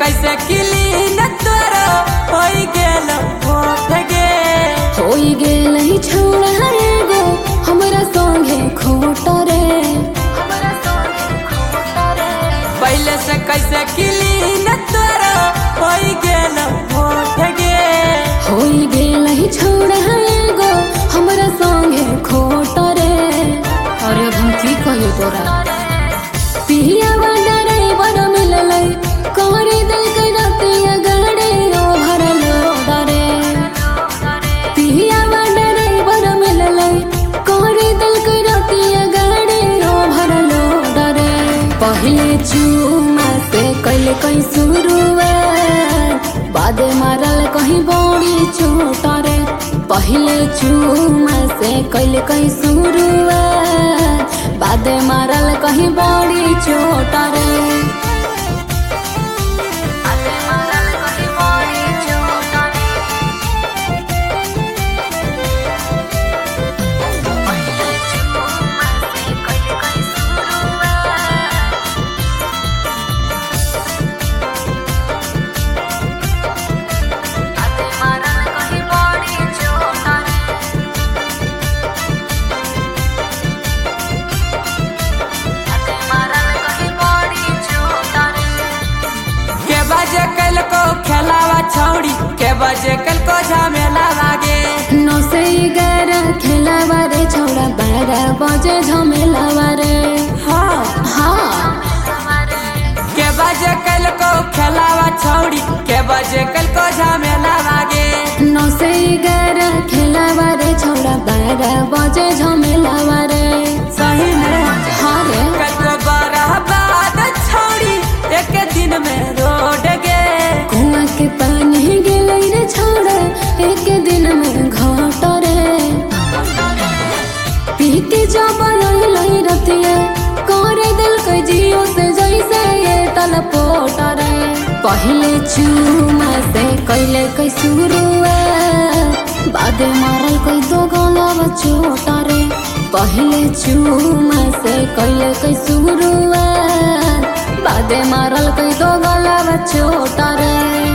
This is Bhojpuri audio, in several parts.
कैसे क्लीन तोरो होई गेल होठ गे होई गेल ही छोड़ा एगो हमरा संगे खोट रे पहले से कैसे क्लीन तोरो होई गेल होठ गे होई गेल ही छोड़ा एगो हमरा संगे खोट रे। अरे हम की कहियो तोरा पिया डरे बड़ मिललै करे दिल के रतिया गड़े ओ भरलो डरे पिया डरे बड़ मिललै करे दिल के रतिया गड़े ओ भरलो डरे। पहले चूमा से कैले कहीं शुरुआत बादे मारल कहीं बड़ी चोट रे। पहले चूमा से कैले कहीं शुरुआत बादे मारल कहीं बड़ी चोट रे। खेलावा छौड़ी के बजे कल को झमेला लागे 9 से 11 खेलावा रे छौड़ा 12 बजे झमेलावा रे। हाँ हाँ के बजे कल को खेलावा छौड़ी के बजे कल को झमेला लागे 9 से 11 खेलावा रे छौड़ा 12 बजे झमेलावा रे। सही में हाँ रे कल को 12 बाद छौड़ी एक दिन में रोड गे कुआं के पानी गेलै रे छौड़ा एक दिन में घाट रे। पी के जब अइलै रतिया करे दिल के जियो से जैसे ये तलपोट रे। पहले चूमा से कैले कई शुरुआत बादे मारल कई दो गलवा चोट रे। पहले चूमा से कैले कई शुरुआत बादे मारल कई दो गलवा चोट रे।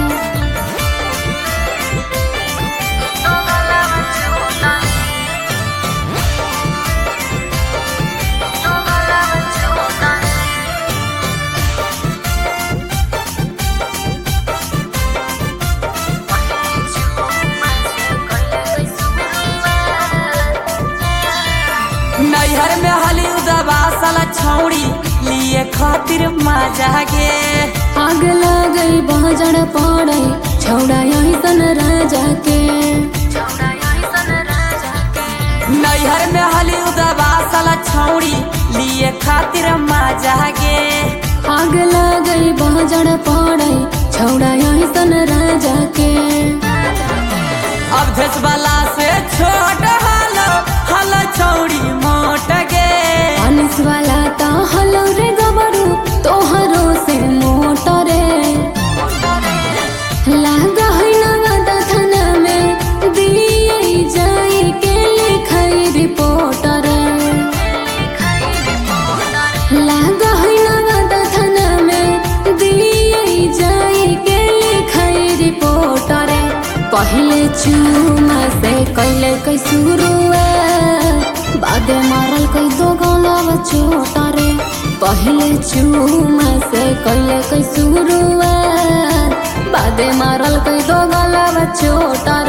नैहर में हली उदबा साला छौड़ी लिए खातिर मजा गे आग लगई बजड़ पड़े छौड़ा यही सन राजा के। नैहर में हली उदबा साला छौड़ी लिए खातिर मजा गे आग लगई बजड़ पड़े छौड़ा यही सन राजा के। अब धस वाला से छोट हल छौड़ी मोट गे अनिस वाला तो हलो रे गबरू तोहरो से मोट रे। लागा है नवादा थाना में दिए जाई के लिखाई रिपोर्ट रे। लागा है नवादा थाना में दिए जाई के लिखाई रिपोर्ट रे। पहले चूमा से कैले कई शुरुआत बादे मारल कई दो गलवा चोट रे। पहले चूमा से कैले कई शुरुआत बादे मारल कई दो गलवा चोट